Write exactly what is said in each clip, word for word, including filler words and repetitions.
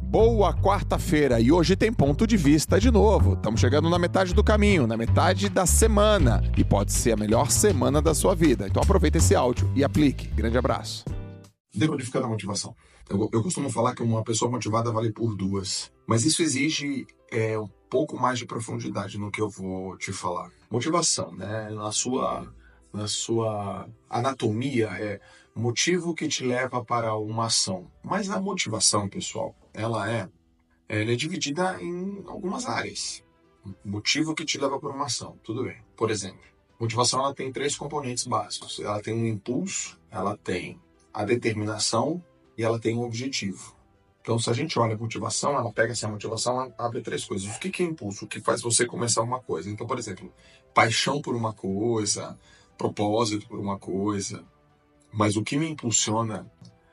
Boa quarta-feira e hoje tem ponto de vista de novo. Estamos chegando na metade do caminho, na metade da semana e pode ser a melhor semana da sua vida. Então aproveita esse áudio e aplique. Grande abraço. Decodificar a motivação. Eu, eu costumo falar que uma pessoa motivada vale por duas, mas isso exige é, um pouco mais de profundidade no que eu vou te falar. Motivação, né? Na sua, na sua anatomia é motivo que te leva para uma ação. Mas a motivação, pessoal, ela é, ela é dividida em algumas áreas. Motivo que te leva para uma ação, tudo bem. Por exemplo, motivação ela tem três componentes básicos. Ela tem um impulso, ela tem a determinação e ela tem um objetivo. Então, se a gente olha a motivação, ela pega essa motivação, ela abre três coisas. O que é impulso? O que faz você começar uma coisa? Então, por exemplo, paixão por uma coisa, propósito por uma coisa. Mas o que me impulsiona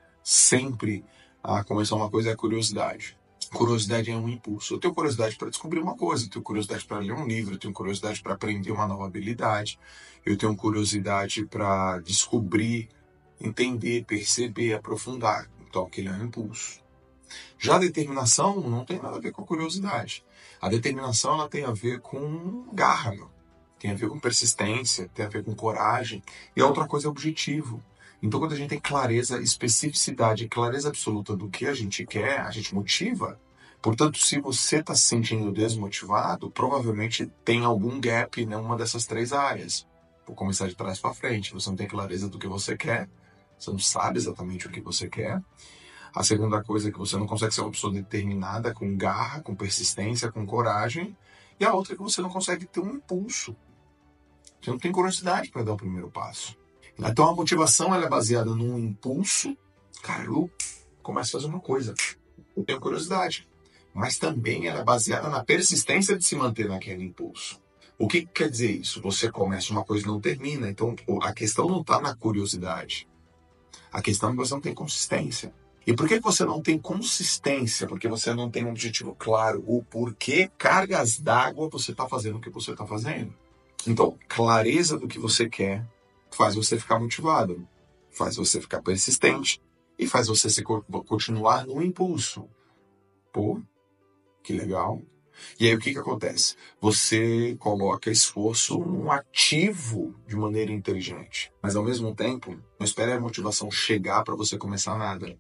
sempre a começar uma coisa é a curiosidade. Curiosidade é um impulso. Eu tenho curiosidade para descobrir uma coisa, eu tenho curiosidade para ler um livro, eu tenho curiosidade para aprender uma nova habilidade, eu tenho curiosidade para descobrir, entender, perceber, aprofundar. Então, aquele é um impulso. Já a determinação não tem nada a ver com a curiosidade. A determinação ela tem a ver com garra, meu. Tem a ver com persistência, tem a ver com coragem. E a outra coisa é objetivo. Então, quando a gente tem clareza, especificidade, clareza absoluta do que a gente quer, a gente motiva. Portanto, se você está se sentindo desmotivado, provavelmente tem algum gap em uma dessas três áreas. Vou começar de trás para frente. Você não tem clareza do que você quer. Você não sabe exatamente o que você quer. A segunda coisa é que você não consegue ser uma pessoa determinada, com garra, com persistência, com coragem. E a outra é que você não consegue ter um impulso. Você não tem curiosidade para dar o primeiro passo. Então a motivação ela é baseada num impulso. Cara, eu começo a fazer uma coisa. Eu tenho curiosidade. Mas também ela é baseada na persistência de se manter naquele impulso. O que quer dizer isso? Você começa uma coisa e não termina. Então a questão não está na curiosidade. A questão é que você não tem consistência. E por que você não tem consistência? Porque você não tem um objetivo claro. O porquê cargas d'água você está fazendo o que você está fazendo. Então, clareza do que você quer faz você ficar motivado, faz você ficar persistente e faz você se continuar no impulso. Pô, que legal. E aí o que, que acontece? Você coloca esforço num ativo de maneira inteligente. Mas ao mesmo tempo, não espere a motivação chegar para você começar nada.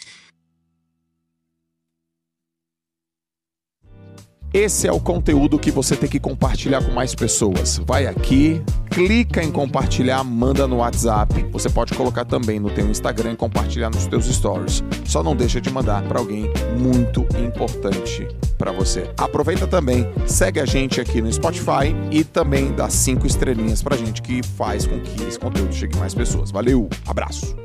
Esse é o conteúdo que você tem que compartilhar com mais pessoas. Vai aqui, clica em compartilhar, manda no WhatsApp. Você pode colocar também no teu Instagram e compartilhar nos teus stories. Só não deixa de mandar para alguém muito importante para você. Aproveita também, segue a gente aqui no Spotify e também dá cinco estrelinhas pra gente que faz com que esse conteúdo chegue a mais pessoas. Valeu, abraço!